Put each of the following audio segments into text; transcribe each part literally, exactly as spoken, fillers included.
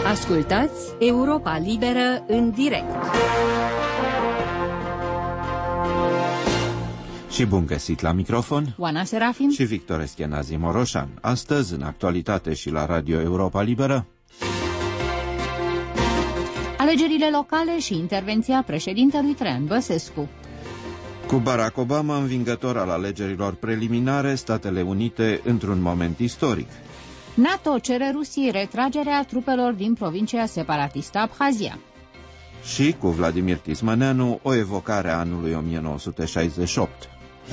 Ascultați Europa Liberă în direct. Și bun găsit la microfon, Oana Serafim și Victor Eschenazi Moroșan. Astăzi, în actualitate și la Radio Europa Liberă, alegerile locale și intervenția președintelui Traian Băsescu. Cu Barack Obama învingător al alegerilor preliminare, Statele Unite într-un moment istoric. NATO cere Rusiei retragerea trupelor din provincia separatistă Abhazia. Și cu Vladimir Tismaneanu, o evocare a anului o mie nouă sute șaizeci și opt.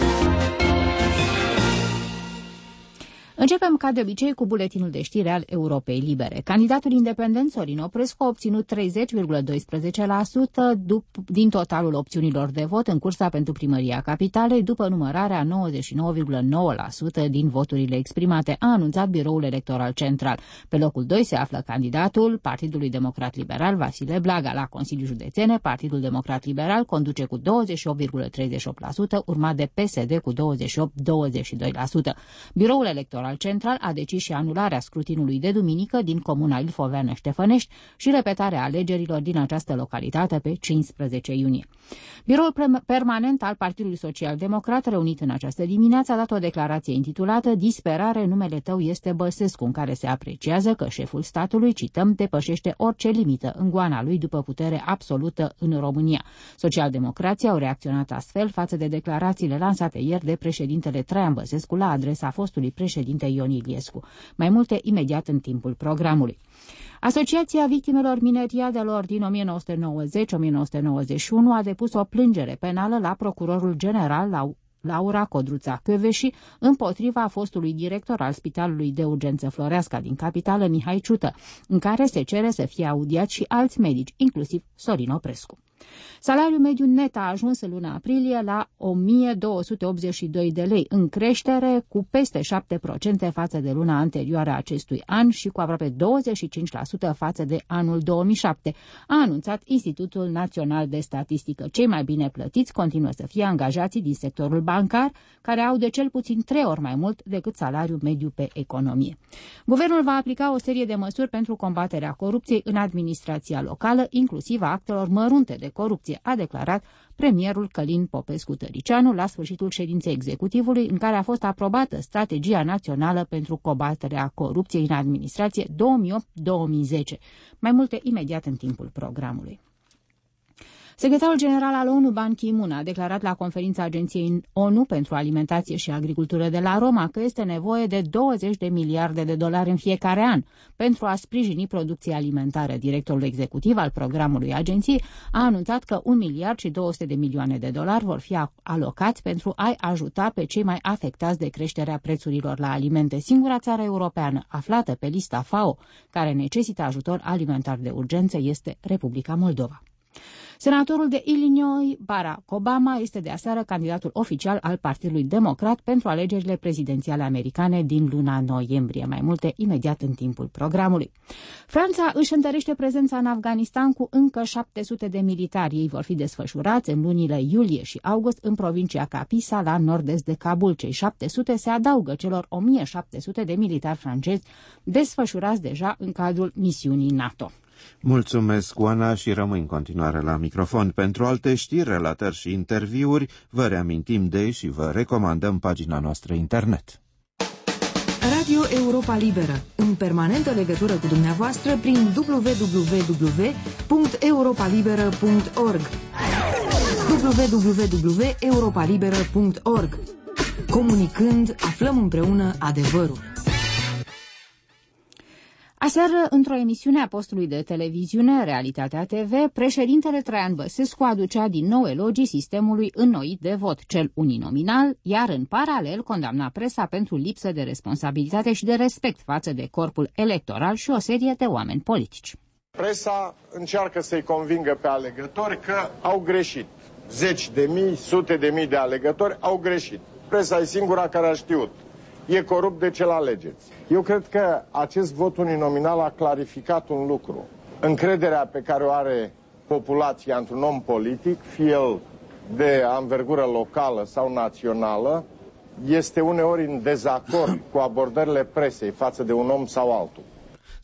Începem ca de obicei cu buletinul de știri al Europei Libere. Candidatul independent Sorin Oprescu a obținut treizeci virgulă doisprezece la sută din totalul opțiunilor de vot în cursa pentru primăria capitalei, după numărarea nouăzeci și nouă virgulă nouă la sută din voturile exprimate, a anunțat Biroul Electoral Central. Pe locul doi se află candidatul Partidului Democrat Liberal Vasile Blaga. La Consiliul Județene, Partidul Democrat Liberal conduce cu douăzeci și opt virgulă treizeci și opt la sută, urmat de P S D cu douăzeci și opt virgulă douăzeci și doi la sută. Biroul Electoral Central a decis și anularea scrutinului de duminică din comuna Ilfoveană-Ștefănești și repetarea alegerilor din această localitate pe cincisprezece iunie. Biroul permanent al Partidului Social-Democrat, reunit în această dimineață, a dat o declarație intitulată "Disperare, numele tău este Băsescu", în care se apreciază că șeful statului, cităm, depășește orice limită în goana lui după putere absolută în România. Socialdemocrații au reacționat astfel față de declarațiile lansate ieri de președintele Traian Băsescu la adresa fostului președinte Ion Iliescu. Mai multe imediat în timpul programului. Asociația Victimelor Mineriadelor din o mie nouă sute nouăzeci - o mie nouă sute nouăzeci și unu a depus o plângere penală la procurorul general la Laura Codruța Căveși împotriva fostului director al Spitalului de Urgență Floreasca din capitală, Mihai Ciută, în care se cere să fie audiați și alți medici, inclusiv Sorin Oprescu. Salariul mediu net a ajuns în luna aprilie la o mie două sute optzeci și doi de lei, în creștere cu peste șapte la sută față de luna anterioară a acestui an și cu aproape douăzeci și cinci la sută față de anul două mii șapte, a anunțat Institutul Național de Statistică. Cei mai bine plătiți continuă să fie angajații din sectorul bancar, care au de cel puțin trei ori mai mult decât salariul mediu pe economie. Guvernul va aplica o serie de măsuri pentru combaterea corupției în administrația locală, inclusiv a actelor mărunte de corupție, a declarat premierul Călin Popescu-Tăricianu la sfârșitul ședinței executivului, în care a fost aprobată Strategia Națională pentru combaterea corupției în administrație două mii opt - două mii zece. Mai multe imediat în timpul programului. Secretarul general al ONU, Ban Ki-moon, a declarat la conferința Agenției ONU pentru Alimentație și Agricultură de la Roma că este nevoie de douăzeci de miliarde de dolari în fiecare an pentru a sprijini producția alimentară. Directorul executiv al programului agenției a anunțat că un miliard și două sute de milioane de dolari vor fi alocați pentru a-i ajuta pe cei mai afectați de creșterea prețurilor la alimente. Singura țară europeană aflată pe lista F A O care necesită ajutor alimentar de urgență este Republica Moldova. Senatorul de Illinois, Barack Obama, este de aseară candidatul oficial al Partidului Democrat pentru alegerile prezidențiale americane din luna noiembrie. Mai multe imediat în timpul programului. Franța își întărește prezența în Afganistan cu încă șapte sute de militari. Ei vor fi desfășurați în lunile iulie și august în provincia Capisa, la nord-est de Kabul. Cei șapte sute se adaugă celor o mie șapte sute de militari francezi desfășurați deja în cadrul misiunii NATO. Mulțumesc, Oana, și rămâi în continuare la microfon. Pentru alte știri, relatări și interviuri, vă reamintim de și vă recomandăm pagina noastră internet. Radio Europa Liberă, în permanentă legătură cu dumneavoastră prin w w w punct europa liberă punct org w w w punct europa liberă punct org. Comunicând, aflăm împreună adevărul. Aseară, într-o emisiune a postului de televiziune Realitatea T V, președintele Traian Băsescu aducea din nou elogii sistemului înnoit de vot, cel uninominal, iar în paralel condamna presa pentru lipsă de responsabilitate și de respect față de corpul electoral și o serie de oameni politici. Presa încearcă să-i convingă pe alegători că au greșit. Zeci de mii, sute de mii de alegători au greșit. Presa e singura care a știut. E corupt, de ce l-alegeți? Eu cred că acest vot uninominal a clarificat un lucru. Încrederea pe care o are populația într-un om politic, fie el de anvergură locală sau națională, este uneori în dezacord cu abordările presei față de un om sau altul.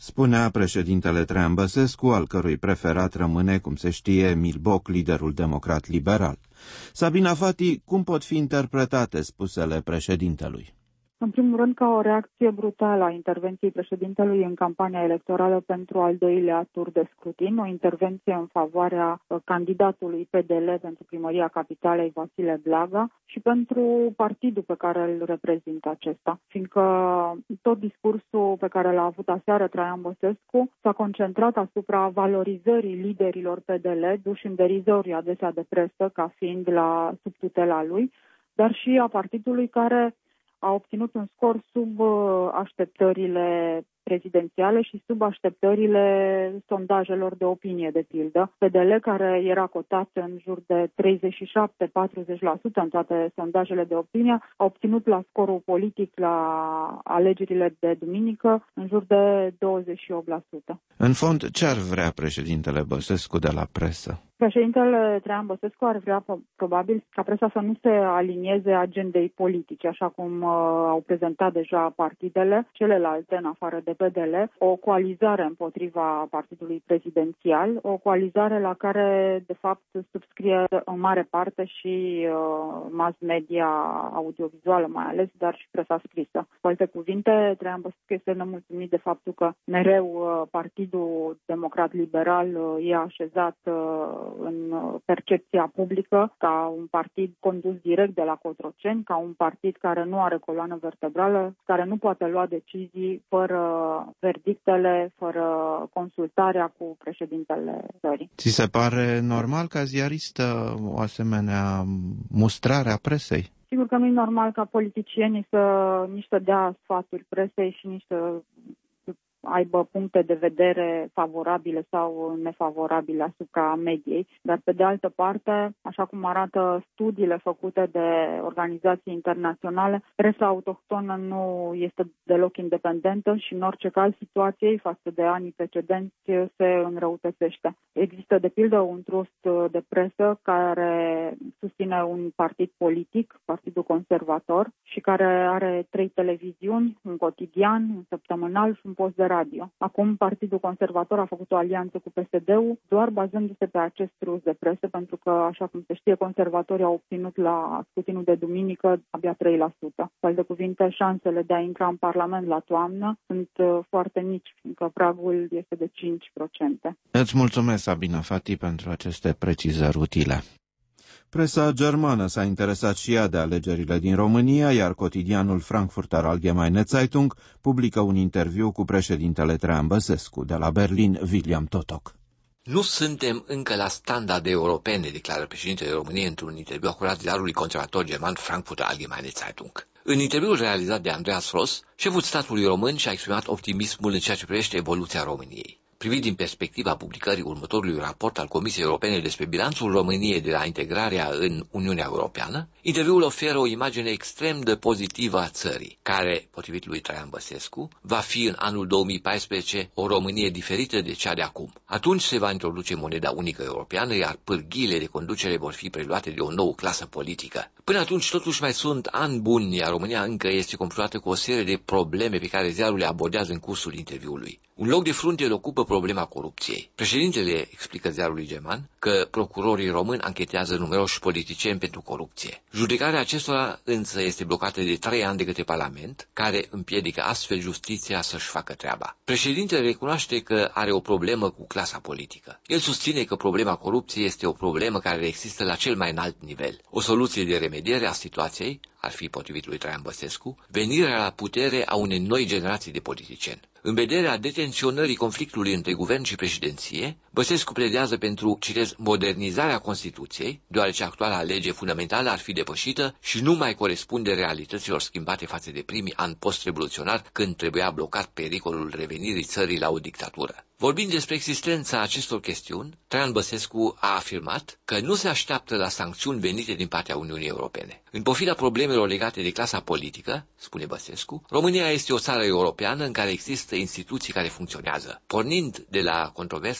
spunea președintele Traian Băsescu, al cărui preferat rămâne, cum se știe, Emil Boc, liderul democrat liberal. Sabina Fati, cum pot fi interpretate spusele președintelui? În primul rând, ca o reacție brutală a intervenției președintelui în campania electorală pentru al doilea tur de scrutin, o intervenție în favoarea candidatului P D L pentru primăria capitalei, Vasile Blaga, și pentru partidul pe care îl reprezintă acesta, fiindcă tot discursul pe care l-a avut aseară Traian Băsescu s-a concentrat asupra valorizării liderilor P D L, duși în derizoriu adesea de presă ca fiind la sub tutela lui, dar și a partidului care a obținut un scor sub așteptările prezidențiale și sub așteptările sondajelor de opinie, de pildă. P D L, care era cotat în jur de treizeci și șapte - patruzeci la sută în toate sondajele de opinie, a obținut la scorul politic la alegerile de duminică în jur de douăzeci și opt la sută. În fond, ce ar vrea președintele Băsescu de la presă? Președintele Traian Băsescu ar vrea probabil ca presa să nu se alinieze agendei politice, așa cum uh, au prezentat deja partidele celelalte, în afară de P D L, o coalizare împotriva partidului prezidențial, o coalizare la care, de fapt, subscrie în mare parte și uh, mass media audiovizuală mai ales, dar și presa scrisă. Cu alte cuvinte, Traian Băsescu este nemulțumit de faptul că mereu uh, Partidul Democrat Liberal uh, e așezat uh, în percepția publică ca un partid condus direct de la Cotroceni, ca un partid care nu are coloană vertebrală, care nu poate lua decizii fără verdictele, fără consultarea cu președintele țării. Ți se pare normal ca ziaristă o asemenea mustrare a presei? Sigur că nu e normal ca politicienii să nici să dea sfaturi presei și nici să aibă puncte de vedere favorabile sau nefavorabile asupra mediei, dar pe de altă parte, așa cum arată studiile făcute de organizații internaționale, presa autohtonă nu este deloc independentă și în orice caz situației față de anii precedenți se înrăutățește. Există de pildă un trust de presă care susține un partid politic, Partidul Conservator, și care are trei televiziuni, un cotidian, un săptămânal și un post de radio. Acum Partidul Conservator a făcut o alianță cu P S D-ul, doar bazându-se pe acest trust de presă, pentru că, așa cum se știe, conservatorii au obținut la scrutinul de duminică abia trei la sută. Cu alte cuvinte, șansele de a intra în Parlament la toamnă sunt foarte mici, fiindcă pragul este de cinci la sută. Îți mulțumesc, Sabina Fati, pentru aceste precizări utile. Presa germană s-a interesat și ea de alegerile din România, iar cotidianul Frankfurter Allgemeine Zeitung publică un interviu cu președintele Traian Băsescu. De la Berlin, William Totok. Nu suntem încă la standarde europene, declară președintele României într-un interviu acurat ziarului conservator german Frankfurter Allgemeine Zeitung. În interviul realizat de Andreas Ross, șeful statului român și-a exprimat optimismul în ceea ce privește evoluția României. Privit din perspectiva publicării următorului raport al Comisiei Europene despre bilanțul României de la integrarea în Uniunea Europeană, interviul oferă o imagine extrem de pozitivă a țării, care, potrivit lui Traian Băsescu, va fi în anul două mii paisprezece o Românie diferită de cea de acum. Atunci se va introduce moneda unică europeană, iar pârghiile de conducere vor fi preluate de o nouă clasă politică. Până atunci, totuși, mai sunt ani buni, iar România încă este confruntată cu o serie de probleme pe care ziarul le abordează în cursul interviului. Un loc de frunte îl ocupă problema corupției. Președintele explică ziarului german că procurorii români anchetează numeroși politicieni pentru corupție. Judecarea acestora însă este blocată de trei ani de către Parlament, care împiedică astfel justiția să-și facă treaba. Președintele recunoaște că are o problemă cu clasa politică. El susține că problema corupției este o problemă care există la cel mai înalt nivel. O soluție de remediere a situației ar fi, potrivit lui Traian Băsescu, venirea la putere a unei noi generații de politicieni. În vederea detenționării conflictului între guvern și președinție, Băsescu pledează pentru, citez, modernizarea Constituției, deoarece actuala lege fundamentală ar fi depășită și nu mai corespunde realităților schimbate față de primii ani post-revoluționar, când trebuia blocat pericolul revenirii țării la o dictatură. Vorbind despre existența acestor chestiuni, Traian Băsescu a afirmat că nu se așteaptă la sancțiuni venite din partea Uniunii Europene. În pofida problemelor legate de clasa politică, spune Băsescu, România este o țară europeană în care există instituții care funcționează. Pornind de la controversele legate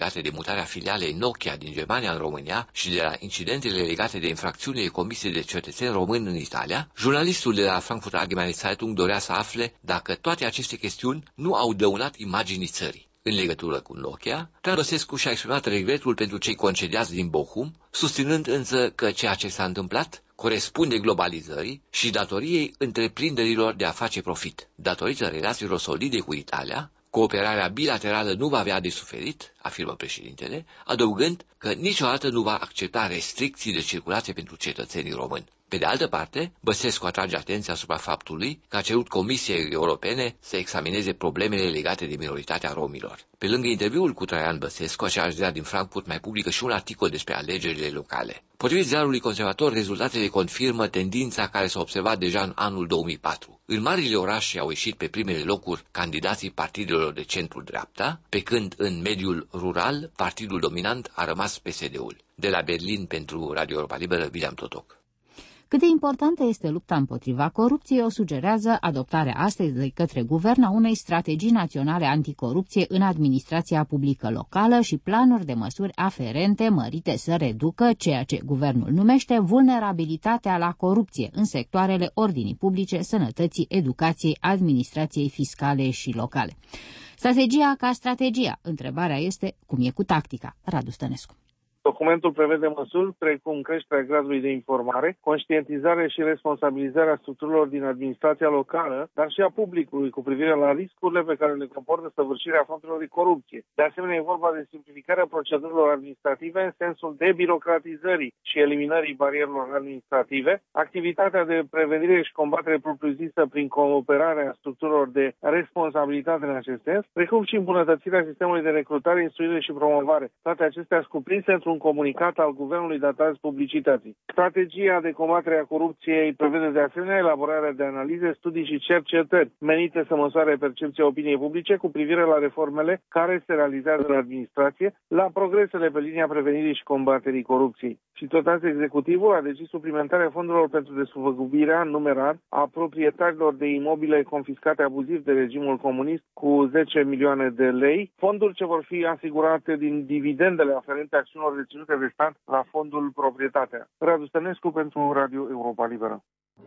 legate de mutarea filialei Nokia din Germania în România și de la incidentele legate de infracțiunile comise de cetățeni români în Italia, jurnalistul de la Frankfurter Allgemeine Zeitung dorea să afle dacă toate aceste chestiuni nu au dăunat imaginii țării. În legătură cu Nokia, Traian Băsescu și-a exprimat regretul pentru cei concediați din Bochum, susținând însă că ceea ce s-a întâmplat corespunde globalizării și datoriei întreprinderilor de a face profit. Datorită relațiilor solide cu Italia, cooperarea bilaterală nu va avea de suferit, afirmă președintele, adăugând că niciodată nu va accepta restricții de circulație pentru cetățenii români. Pe de altă parte, Băsescu atrage atenția asupra faptului că a cerut Comisiei Europene să examineze problemele legate de minoritatea romilor. Pe lângă interviul cu Traian Băsescu, același ziar din Frankfurt mai publică și un articol despre alegerile locale. Potrivit ziarului conservator, rezultatele confirmă tendința care s-a observat deja în anul două mii patru. În marile orașe au ieșit pe primele locuri candidații partidelor de centru-dreapta, pe când în mediul rural, partidul dominant a rămas P S D-ul. De la Berlin pentru Radio Europa Liberă, William Totoc. Cât de importantă este lupta împotriva corupției, o sugerează adoptarea astăzi de către guvern a unei strategii naționale anticorupție în administrația publică locală și planuri de măsuri aferente mărite să reducă ceea ce guvernul numește vulnerabilitatea la corupție în sectoarele ordinii publice, sănătății, educației, administrației fiscale și locale. Strategia ca strategia. Întrebarea este cum e cu tactica. Radu Stănescu. Documentul prevede măsuri precum creșterea gradului de informare, conștientizare și responsabilizarea structurilor din administrația locală, dar și a publicului cu privire la riscurile pe care le comportă săvârșirea faptelor de corupție. De asemenea, e vorba de simplificarea procedurilor administrative în sensul debirocratizării și eliminării barierelor administrative, activitatea de prevenire și combatere propriu-zisă prin cooperarea structurilor de responsabilitate în acest sens, precum și îmbunătățirea sistemului de recrutare, instruire și promovare. Toate acestea cuprinse într-un un comunicat al guvernului dat azi publicității. Strategia de combatere a corupției prevede de asemenea elaborarea de analize, studii și cercetări menite să măsoare percepția opiniei publice cu privire la reformele care se realizează în administrație, la progresele pe linia prevenirii și combaterii corupției. Și tot azi executivul a decis suplimentarea fondurilor pentru desfăgăbirea numerar a proprietarilor de imobile confiscate abuziv de regimul comunist cu zece milioane de lei, fonduri ce vor fi asigurate din dividendele aferente acțiunilor deținute de stat la fondul Proprietatea. Radu Stănescu pentru Radio Europa Liberă.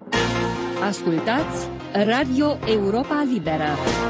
Ascultați Radio Europa Liberă.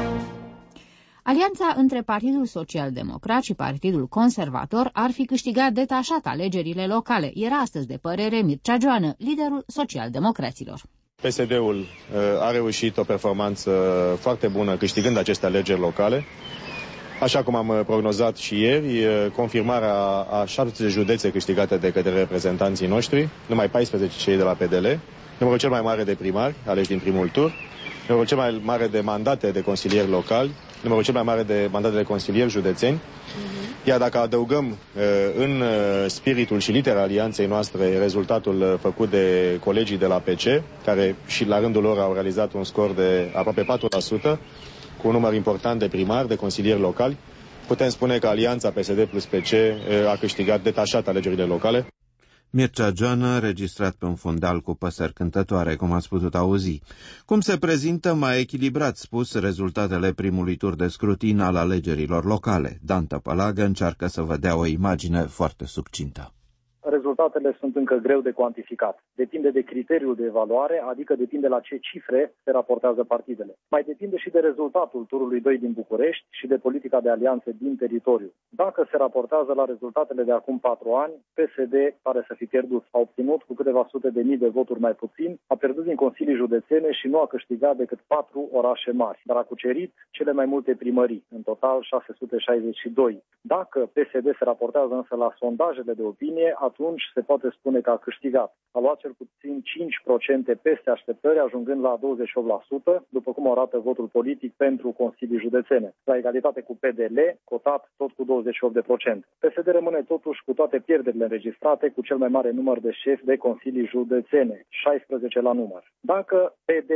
Alianța între Partidul Social-Democrat și Partidul Conservator ar fi câștigat detașat alegerile locale. Era astăzi de părere Mircea Joană, liderul social-democraților. P S D-ul a reușit o performanță foarte bună câștigând aceste alegeri locale. Așa cum am prognozat și ieri, confirmarea a șapte județe câștigate de către reprezentanții noștri, numai paisprezece cei de la P D L, numărul cel mai mare de primari, aleși din primul tur, numărul cel mai mare de mandate de consilieri locali, numărul cel mai mare de mandate de consilieri județeni. Iar dacă adăugăm în spiritul și litera alianței noastre rezultatul făcut de colegii de la P C, care și la rândul lor au realizat un scor de aproape patru la sută, cu un număr important de primari, de consilieri locali, putem spune că alianța P S D plus P C a câștigat detașat alegerile locale. Mircea Joană, registrat pe un fundal cu păsări cântătoare, cum ați putut auzi. Cum se prezintă mai echilibrat spus rezultatele primului tur de scrutin al alegerilor locale? Dan Tăpălagă încearcă să vă dea o imagine foarte succintă. Rezultatele sunt încă greu de cuantificat. Depinde de criteriul de evaluare, adică depinde la ce cifre se raportează partidele. Mai depinde și de rezultatul turului doi din București și de politica de alianțe din teritoriu. Dacă se raportează la rezultatele de acum patru ani, P S D pare să fi pierdut. A obținut cu câteva sute de mii de voturi mai puțin, a pierdut din consilii județene și nu a câștigat decât patru orașe mari, dar a cucerit cele mai multe primării, în total șase sute șaizeci și doi. Dacă P S D se raportează însă la sondajele de opinie, atunci se poate spune că a câștigat. A luat cel puțin cinci la sută peste așteptări, ajungând la douăzeci și opt la sută, după cum arată votul politic pentru consilii județene. La egalitate cu P D L, cotat tot cu douăzeci și opt la sută. P S D rămâne totuși cu toate pierderile înregistrate, cu cel mai mare număr de șefi de consilii județene, șaisprezece la număr. Dacă P D L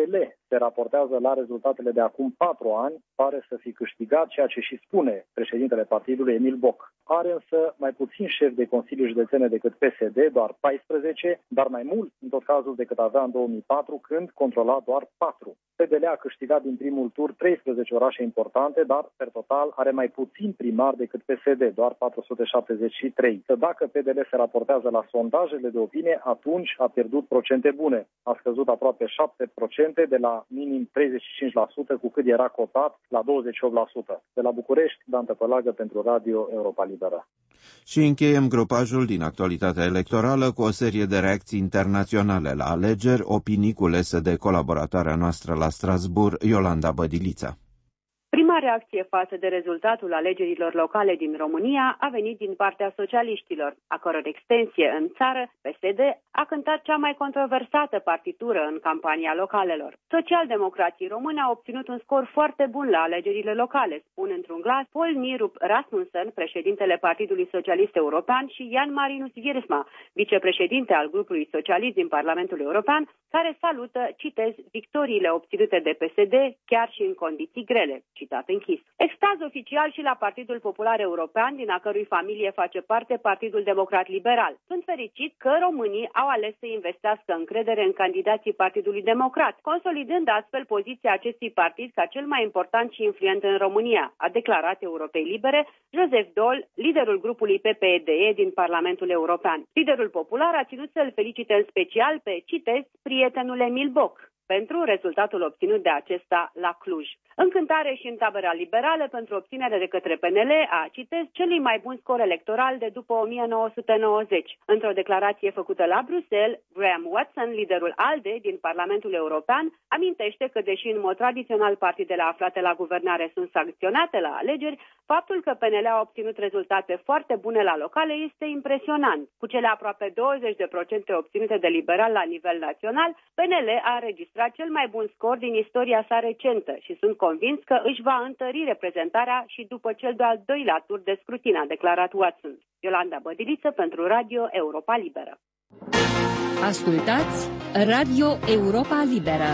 se raportează la rezultatele de acum patru ani, pare să fi câștigat, ceea ce și spune președintele partidului, Emil Boc. Are însă mai puțin șefi de consilii județene decât P S D, doar paisprezece, dar mai mult în tot cazul decât avea în două mii patru, când controla doar patru. P D L a câștigat din primul tur treisprezece orașe importante, dar per total are mai puțin primari decât P S D, doar patru sute șaptezeci și trei. Dacă P D L se raportează la sondajele de opinie, atunci a pierdut procente bune. A scăzut aproape șapte la sută de la minim treizeci și cinci la sută cu cât era cotat la douăzeci și opt la sută. De la București, Dan Tăpălagă pentru Radio Europa Liberă. Și încheiem grupajul din actualitatea electorală cu o serie de reacții internaționale la alegeri, opinii culese de colaboratoarea noastră la Strasbourg, Iolanda Bădilița. Prima reacție față de rezultatul alegerilor locale din România a venit din partea socialiștilor, a căror extensie în țară, P S D, a cântat cea mai controversată partitură în campania localelor. Socialdemocrații români au obținut un scor foarte bun la alegerile locale, spun într-un glas Poul Nyrup Rasmussen, președintele Partidului Socialist European, și Jan Marinus Wiersma, vicepreședinte al grupului socialist din Parlamentul European, care salută, citez, victoriile obținute de P S D chiar și în condiții grele. Citat închis. Extaz oficial și la Partidul Popular European, din a cărui familie face parte Partidul Democrat Liberal. Sunt fericit că românii au ales să investească încredere în candidații Partidului Democrat, consolidând astfel poziția acestui partid ca cel mai important și influent în România, a declarat Europei Libere Joseph Daul, liderul grupului P P E D E din Parlamentul European. Liderul popular a ținut să-l felicite în special pe, citez, prietenul Emil Boc pentru rezultatul obținut de acesta la Cluj. Încântare și în tabăra liberală pentru obținerea de către P N L a, citez, celui mai bun scor electoral de după o mie nouă sute nouăzeci. Într-o declarație făcută la Bruxelles, Graham Watson, liderul ALDE din Parlamentul European, amintește că, deși în mod tradițional partidele aflate la guvernare sunt sancționate la alegeri, faptul că P N L a obținut rezultate foarte bune la locale este impresionant. Cu cele aproape douăzeci la sută obținute de liberal la nivel național, P N L a înregistrat cel mai bun scor din istoria sa recentă și sunt convins că își va întări reprezentarea și după cel de-al doilea tur de scrutin, a declarat Watson. Iolanda Bădiliță pentru Radio Europa Liberă. Ascultați Radio Europa Liberă.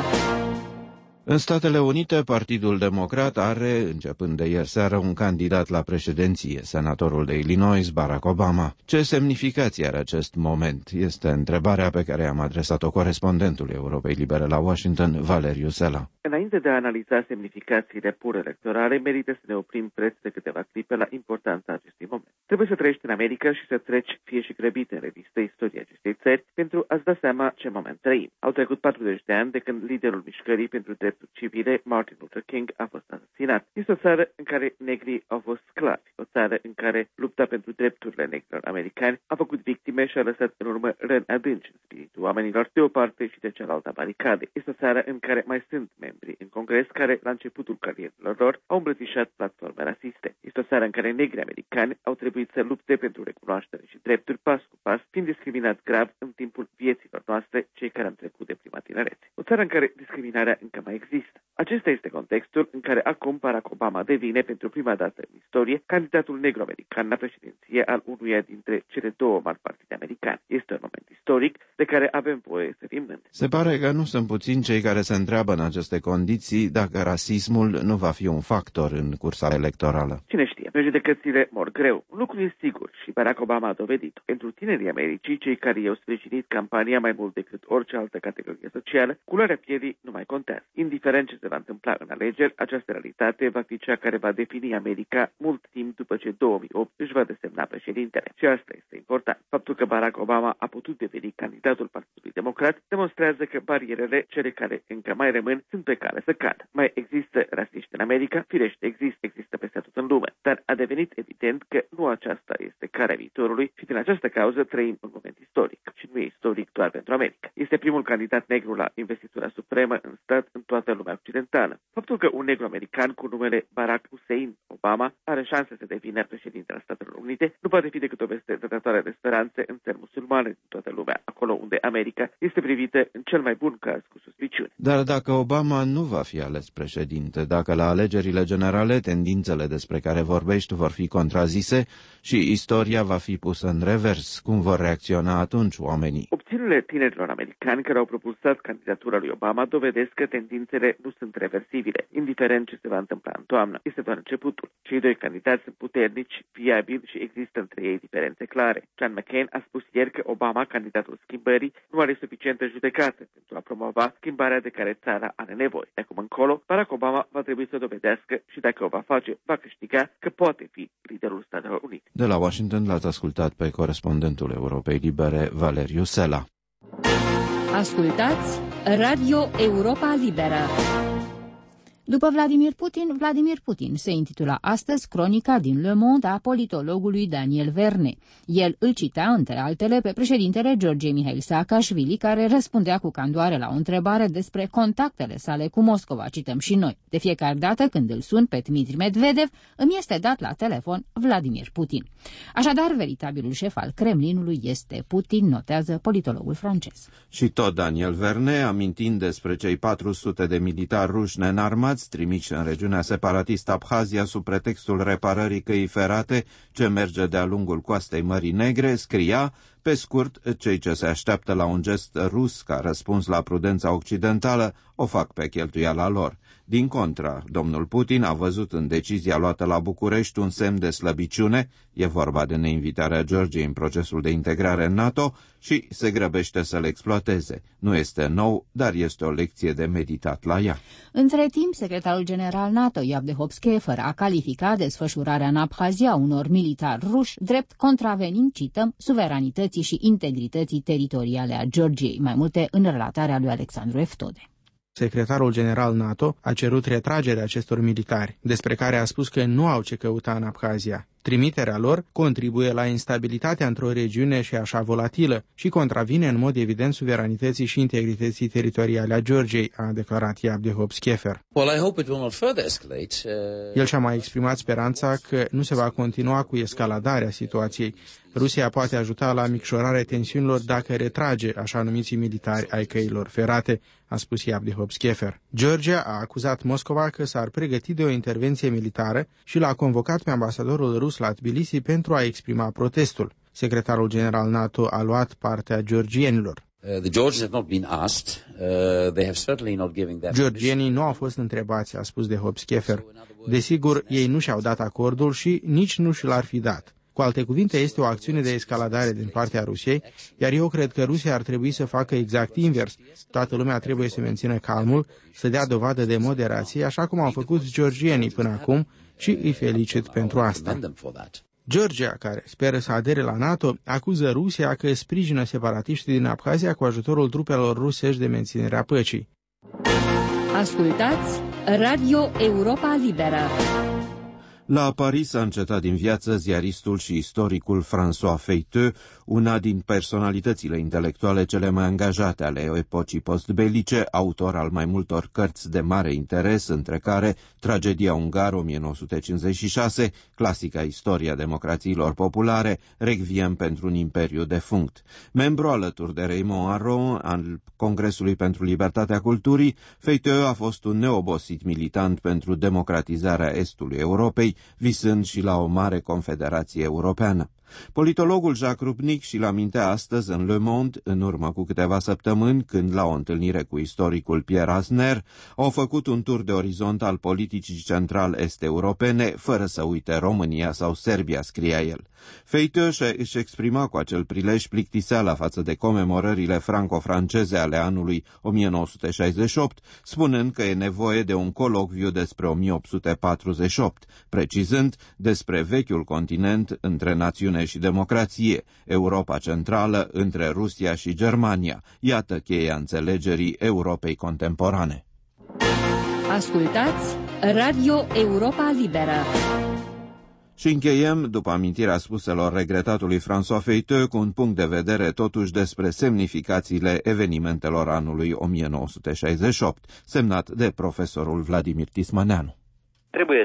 În Statele Unite, Partidul Democrat are, începând de ieri seară, un candidat la președinție, senatorul de Illinois, Barack Obama. Ce semnificație are acest moment? Este întrebarea pe care am adresat-o corespondentului Europei Libere la Washington, Valeriu Sela. Înainte de a analiza semnificațiile pur electorale, merită să ne oprim preț de câteva clipe la importanța acestui moment. Trebuie să trăiești în America și să treci, fie și grăbit în revistă, istoria acestei țări, pentru a-ți da seama ce moment trăim. Au trecut patruzeci de ani de când liderul mișcării pentru drepturi civile, Martin Luther King, a fost asasinat. Este o țară în care negrii au fost sclavi, o țară în care lupta pentru drepturile negrilor americani a făcut victime și a lăsat în urmă răni adânci în spiritul oamenilor de o parte și de cealaltă baricade. Este o țară în care mai sunt membri în Congres care, la începutul carierelor lor, au îmbrățișat platforme rasiste. Este o țară în care negri americani au trebuit să lupte pentru recunoaștere și drepturi pas cu pas, fiind discriminați grav în timpul vieților noastre, cei care am trecut de prima tinerețe. O țară în care discriminarea încă mai există. Acesta este contextul în care acum Barack Obama devine, pentru prima dată în istorie, candidatul negru-american la președinție al unuia dintre cele două mari partide americane. Este un moment istoric de care avem voie să fim mândri. Se pare că nu sunt puțini cei care se întreabă în aceste condiții dacă rasismul nu va fi un factor în cursa electorală. Cine știe, prejudecățile mor greu. Un lucru e sigur și Barack Obama a dovedit-o. Pentru tinerii Americii, cei care i-au sprijinit campania mai mult decât orice altă categorie socială, culoarea pielii nu mai contează. Indiferent ce se va întâmpla în alegeri, această realitate va fi cea care va defini America mult timp după ce două mii opt își va desemna președintele. Și asta este important. Faptul că Barack Obama a putut deveni candidatul Partidului Democrat demonstrează că barierele, cele care încă mai rămân, sunt pe cale să cadă. Mai există rasiști în America? Firește, există, există peste tot în lume. Dar a devenit evident că nu aceasta este calea viitorului și din această cauză trăim un moment istoric. Și nu e istoric doar pentru America. Este primul candidat negru la investitura supremă în stat în toată lumea occidentală. Faptul că un negru american cu numele Barack Hussein Obama are șanse să devină președintele Statelor Unite nu poate fi decât o veste dătătoare de speranțe în țări musulmane din toată lumea, acolo unde America este privită în cel mai bun caz cu suspiciune. slăbiciune. Dar dacă Obama nu va fi ales președinte, dacă la alegerile generale tendințele despre care vorbești vor fi contrazise și istoria va fi pusă în revers, cum vor reacționa atunci oamenii? Opțiunile tinerilor americani care au propulsat candidatura lui Obama dovedesc că tendințele nu sunt reversibile, indiferent ce se va întâmpla în toamnă. Este doar începutul. Cei doi candidați sunt puternici, fiabili și există între ei diferențe clare. John McCain a spus ieri că Obama, candidatul schimbării, nu are suficientă judecată pentru a promova schimbarea de care țara are nevoie. De acum încolo, Barack Obama va trebui să dovedească și dacă o va face, va câștiga că poate fi liderul Statelor Unite. De la Washington l-ați ascultat pe corespondentul Europei Libere, Valeriu Sela. Ascultați Radio Europa Liberă. După Vladimir Putin, Vladimir Putin se intitula astăzi cronica din Le Monde a politologului Daniel Verne. El îl citea, între altele, pe președintele George Mihail Saakashvili, care răspundea cu candoare la o întrebare despre contactele sale cu Moscova, cităm și noi. De fiecare dată când îl sun pe Dmitri Medvedev, îmi este dat la telefon Vladimir Putin. Așadar, veritabilul șef al Kremlinului este Putin, notează politologul francez. Și tot Daniel Verne, amintind despre cei patru sute de militari ruși neînarmați trimiși în regiunea separatistă Abhazia sub pretextul reparării căii ferate ce merge de-a lungul coastei Mării Negre, scria: pe scurt, cei ce se așteaptă la un gest rus ca răspuns la prudența occidentală o fac pe cheltuiala lor. Din contra, domnul Putin a văzut în decizia luată la București un semn de slăbiciune, e vorba de neinvitarea Georgiei în procesul de integrare în NATO, și se grăbește să le exploateze. Nu este nou, dar este o lecție de meditat la ea. Între timp, secretarul general NATO, Yevgeny Schäfer, a calificat desfășurarea în Abhazia unor militari ruși drept contravenind, cităm, suveranității și integrității teritoriale a Georgiei. Mai multe în relatarea lui Alexandru Eftode. Secretarul general NATO a cerut retragerea acestor militari, despre care a spus că nu au ce căuta în Abhazia. Trimiterea lor contribuie la instabilitatea într-o regiune și așa volatilă și contravine în mod evident suveranității și integrității teritoriale a Georgiei, a declarat Yevgeny Schäfer. El și-a mai exprimat speranța că nu se va continua cu escaladarea situației. Rusia poate ajuta la micșorarea tensiunilor dacă retrage așa numiții militari ai căilor ferate, a spus Yevgeny Schäfer. Georgia a acuzat Moscova că s-ar pregăti de o intervenție militară și l-a convocat pe ambasadorul rus la Tbilisi pentru a exprima protestul. Secretarul general NATO a luat partea georgienilor. Georgienii nu au fost întrebați, a spus de Schäfer. Desigur, ei nu și-au dat acordul și nici nu și l-ar fi dat. Cu alte cuvinte, este o acțiune de escaladare din partea Rusiei, iar eu cred că Rusia ar trebui să facă exact invers. Toată lumea trebuie să mențină calmul, să dea dovadă de moderație, așa cum au făcut georgienii până acum, și îi felicit pentru asta. Georgia, care speră să adere la NATO, acuză Rusia că sprijină separatiștii din Abhazia cu ajutorul trupelor rusești de menținere a păcii. Ascultați Radio Europa Liberă. La Paris a încetat din viață ziaristul și istoricul François Feiteux, una din personalitățile intelectuale cele mai angajate ale epocii postbelice, autor al mai multor cărți de mare interes, între care Tragedia ungară o mie nouă sute cincizeci și șase, clasica Istoria democrațiilor populare, Requiem pentru un imperiu defunct. Membru alături de Raymond Aron al Congresului pentru Libertatea Culturii, Feiteux a fost un neobosit militant pentru democratizarea estului Europei, visând și la o mare confederație europeană. Politologul Jacques Rupnik și-l amintea astăzi în Le Monde, în urmă cu câteva săptămâni, când, la o întâlnire cu istoricul Pierre Asner, au făcut un tur de orizont al politicii central-est europene, fără să uite România sau Serbia, scria el. Feiteux își exprima cu acel prilej plictiseala față de comemorările franco-franceze ale anului o mie nouă sute șaizeci și opt, spunând că e nevoie de un colocviu despre o mie opt sute patruzeci și opt, precizând despre vechiul continent între națiune și democrație, Europa Centrală între Rusia și Germania. Iată cheia înțelegerii Europei contemporane. Ascultați Radio Europa Liberă. Și încheiem, după amintirea spuselor regretatului François Feiteux, cu un punct de vedere totuși despre semnificațiile evenimentelor anului o mie nouă sute șaizeci și opt, semnat de profesorul Vladimir Tismaneanu. Trebuie spus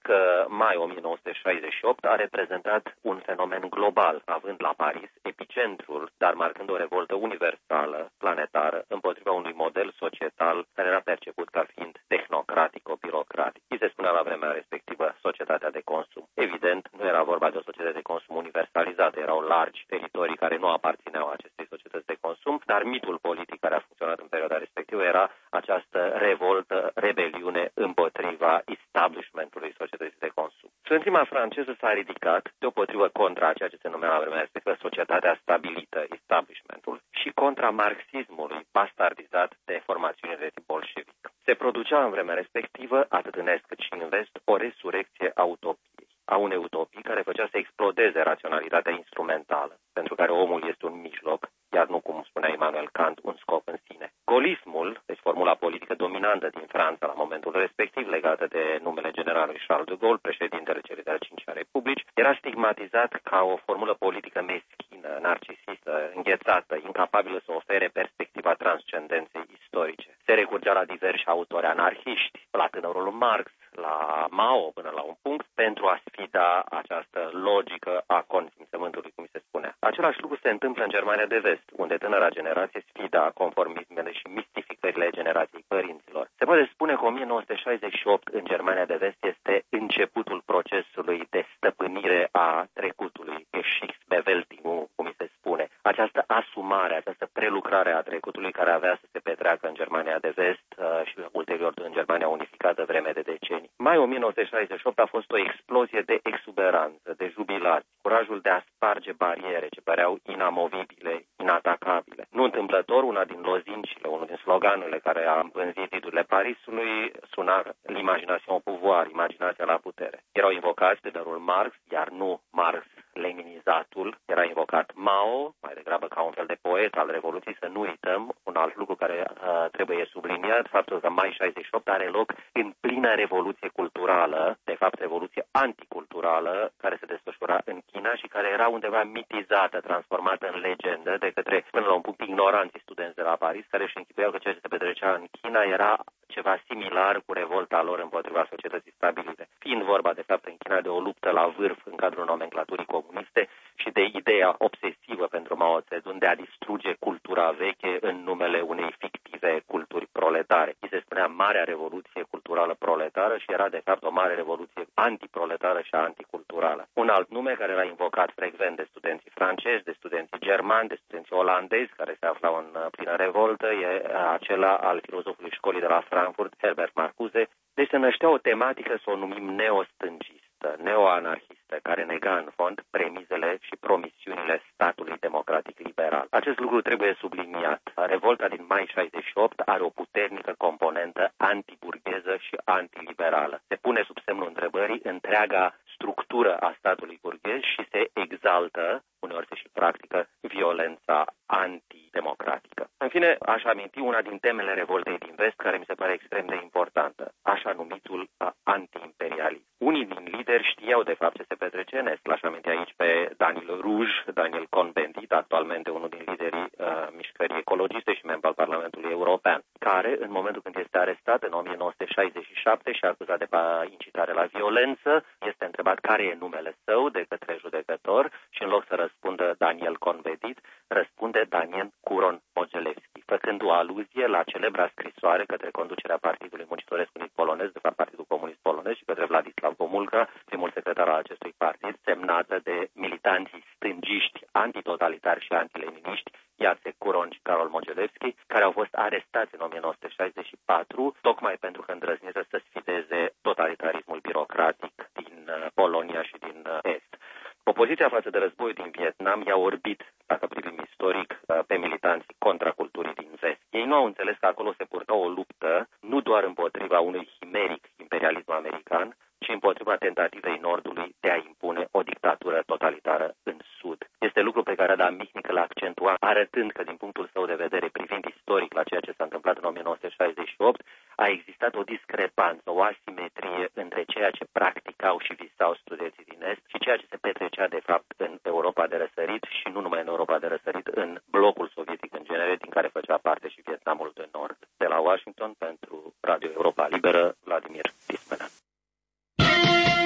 că mai o mie nouă sute șaizeci și opt a reprezentat un fenomen global, având la Paris epicentrul, dar marcând o revoltă universală, planetară, împotriva unui model societal care era perceput ca fiind tehnocratic-birocratic. I se spunea la vremea respectivă societatea de consum. Evident, nu era vorba de o societate de consum universalizată, erau largi teritorii care nu aparțineau acestei societăți de consum, dar mitul politic care a funcționat în perioada respectivă era această revoltă, rebeliune împotriva establishmentului societății de consum. Studențima franceză s-a ridicat deopotrivă contra ceea ce se numea la vremea respectivă societatea stabilită, establishmentul, și contra marxismului bastardizat de formațiunile de tip bolșevic. Se producea în vremea respectivă, atât în est cât și în vest, o resurecție a utopiei, a unei utopii care făcea să explodeze raționalitatea instrumentală, pentru care omul este un mijloc, iar nu, cum spunea Immanuel Kant, un scop în sine. Golismul, deci formula politică dominantă din Franța la momentul respectiv, legată de numele generalului Charles de Gaulle, președintele celei de-a cincea republici, era stigmatizat ca o formulă politică meschină, narcisistă, înghețată, incapabilă să ofere perspectiva transcendenței istorice. Se recurgea la diversi autori anarhiști, la tânărul Marx, la Mao până la un punct, pentru a sfida această logică a consimțământului, cum se spune. Același lucru se întâmplă în Germania de Vest, unde tânăra generație sfida conformismele și mistificările generației părinților. Se poate spune că o mie nouă sute șaizeci și opt în Germania de Vest este începutul procesului de stăpânire a trecutului, Geschichtsbewältigung, cum se spune. Această asumare, această prelucrare a trecutului care avea să se petreacă în Germania de Vest uh, și ulterior în Germania unificată vreme de decenii. Mai o mie nouă sute șaizeci și opt a fost o explozie de exuberanță, de jubilați, curajul de a sparge bariere ce păreau inamovibile, inatacabile. Nu întâmplător, una din lozincile, unul din sloganurile care a împânzit titlurile Parisului suna l'imagination au pouvoir, imaginația la putere. Erau invocați de tânărul Marx, iar nu Marx leninizatul, era invocat Mao, mai degrabă ca un fel de poet al Revoluției. Să nu uităm un alt lucru care uh, trebuie subliniat, faptul că mai șaizeci și opt are loc în plină revoluție culturală, de fapt revoluție anticulturală, care se desfășura în China și care era undeva mitizată, transformată în legendă de către, până la un punct, ignoranții studenți de la Paris, care își închipuiau că ceea ce se petrecea în China era ceva similar cu revolta lor împotriva societății stabilite. Fiind vorba, de fapt, în China de o luptă la vârf în cadrul nomenclaturii comuniste și de ideea obsesivă pentru Mao Zedong de a distruge cultura veche în numele unei fictive culturi proletare. I se spunea Marea Revoluție Culturală Proletară și era, de fapt, o mare revoluție antiproletară și anticulturală. Un alt nume care era invocat frecvent de studenții francezi, de studenții germani, de studenții olandezi care se aflau în plină revoltă e acela al filozofului școlii de la Frankfurt, Herbert Marcuse. Deci se năștea o tematică, să o numim neostângistă, neoanarhistă, care nega în fond premizele și promisiunile statului democratic liberal. Acest lucru trebuie subliniat. Revolta din mai șaizeci și opt are o puternică componentă antiburgheză și antiliberală. Se pune sub semnul întrebării întreaga structură a statului burghez și se exaltă, uneori se și practică, violența antidemocratică. În fine, aș aminti una din temele revoltei din vest, care mi se pare extrem de importantă, așa numitul antiimperialism. Unii din lideri știau de fapt ce se petrece în est. L-aș aminti aici pe Daniel Rouge, Daniel Cohn-Bendit, actualmente unul din liderii uh, mișcării ecologiste și membru al Parlamentului European, care, în momentul când este arestat în o mie nouă sute șaizeci și șapte și acuzat de incitare la violență, este întrebat care e numele său de către judecător și în loc să răspundă Daniel Cohn-Bendit, răspunde Daniel Curon-Mogelevski, făcând o aluzie la celebra scrisoare către conducerea Partidului Muncitoresc Unit Polonez, de fapt Partidul Comunist Polonez, și către Vladislav Gomulka, primul secretar al acestui partid, semnată de militanții stângiști, antitotalitari și antileniniști, Jacek Kuron și Karol Mogelevski, care au fost arestați în o mie nouă sute șaizeci și patru, tocmai pentru că îndrăzniseră să sfideze totalitarismul birocratic din Polonia și din Est. Opoziția față de războiul din Vietnam i-a orbit, dacă privim istoric, pe militanții contraculturii din vest. Ei nu au înțeles că acolo se purta o luptă nu doar împotriva unui chimeric imperialism american, ci împotriva tentativei Nordului de a impune o dictatură totalitară în Sud. Este lucru pe care Adam Michnică l-a accentuat, arătând că din punctul său de vedere, privind istoric la ceea ce s-a întâmplat în o mie nouă sute șaizeci și opt, a existat o discrepanță, o asimetrie între ceea ce practicau și visau studenții din Est și ceea ce se petrecea de fapt în Europa de răsărit și nu numai în Europa de răsărit, în blocul sovietic în genere, din care făcea parte și Vietnamul de Nord. De la Washington, pentru Radio Europa Liberă, Vladimir Tismena.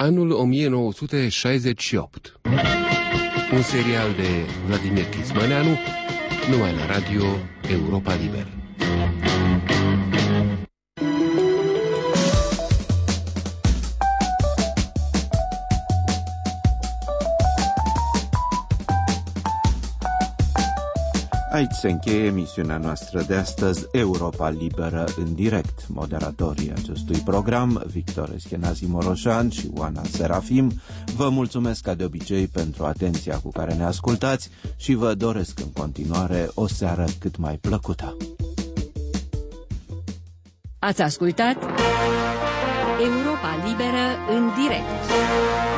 anul o mie nouă sute șaizeci și opt. Un serial de Vladimir Chismăneanu, numai la radio Europa Liberă. Aici se încheie emisiunea noastră de astăzi, Europa Liberă în direct. Moderatorii acestui program, Victor Eschenazi Moroșan și Oana Serafim, vă mulțumesc ca de obicei pentru atenția cu care ne ascultați și vă doresc în continuare o seară cât mai plăcută. Ați ascultat Europa Liberă în direct.